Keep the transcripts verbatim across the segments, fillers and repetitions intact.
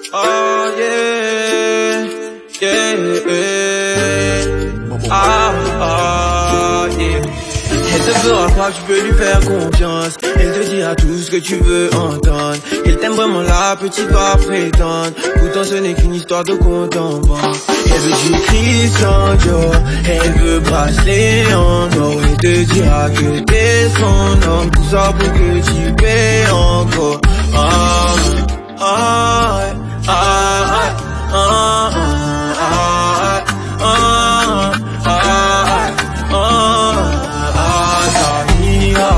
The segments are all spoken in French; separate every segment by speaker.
Speaker 1: Oh yeah, yeah, yeah. Ah, ah, yeah. Elle te fera croire que tu peux lui faire confiance. Elle te dira tout ce que tu veux entendre. Elle t'aime vraiment, la petite va prétendre. Pourtant ce n'est qu'une histoire de compte en banque. Elle veut du Christian Dior, elle veut brasser en or. Elle te dira que t'es son homme. Tout ça pour que tu paies encore. Ah, ah, ah, ah, ah, ah, ah, ah, ah, Samira,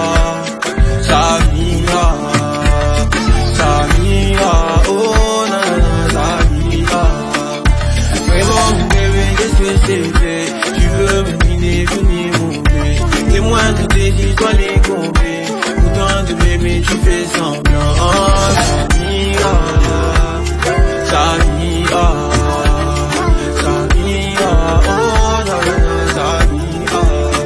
Speaker 1: Samira, Samira, oh na na Samira. Vraiment bébé, qu'est-ce que c'est fait? Tu veux me miner, venir mourir. Les moindres désirs soient les combler. Pourtant de bébé tu fais semblant. Oh Samira, Samira, Samira, oh na na Samira.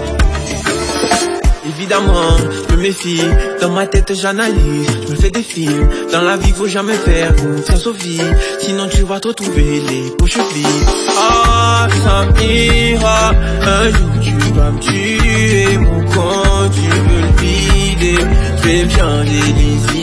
Speaker 1: Évidemment, je me méfie, dans ma tête j'analyse, je me fais des films, dans la vie faut jamais faire confiance aux filles, sinon tu vas te retrouver les poches vides. Ah Samira, un jour tu vas me tuer, mon compte tu veux le vider, je vais bien les désirs.